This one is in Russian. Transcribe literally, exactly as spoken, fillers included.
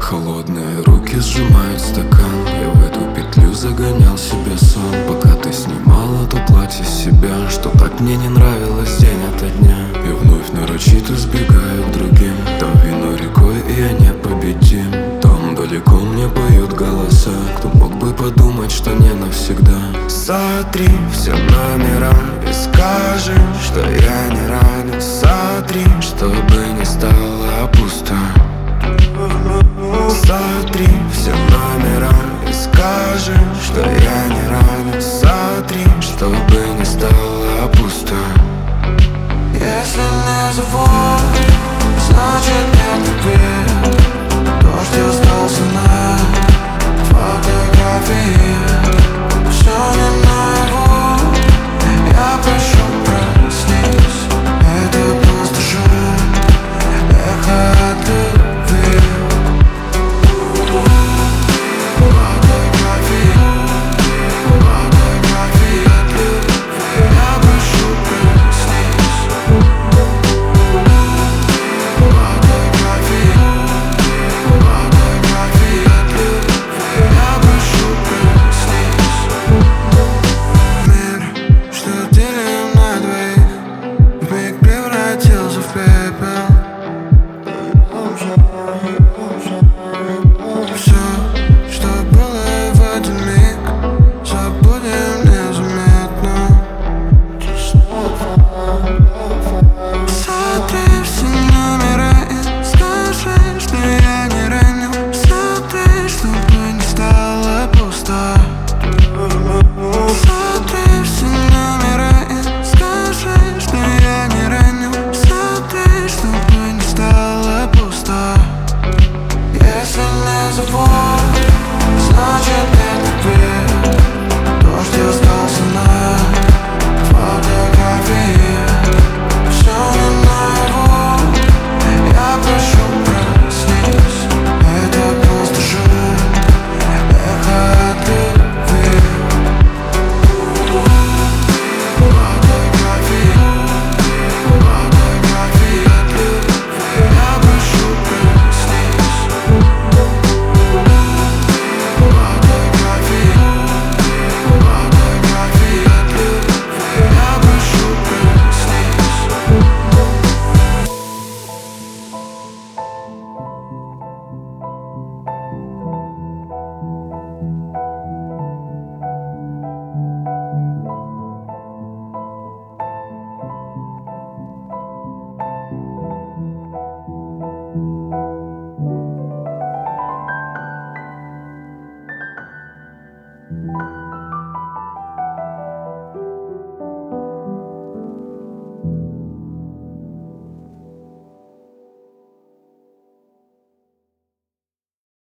Холодные руки сжимают стакан. Я в эту петлю загонял себе сон. Пока ты снимала то платье с себя, что так мне не нравилось день ото дня. И вновь нарочито сбегаю к другим. Там вино рекой, и я непобедим. Там далеко мне поют голоса. Кто мог бы подумать, что не навсегда. Сотри все номера и скажи, что я не рядом.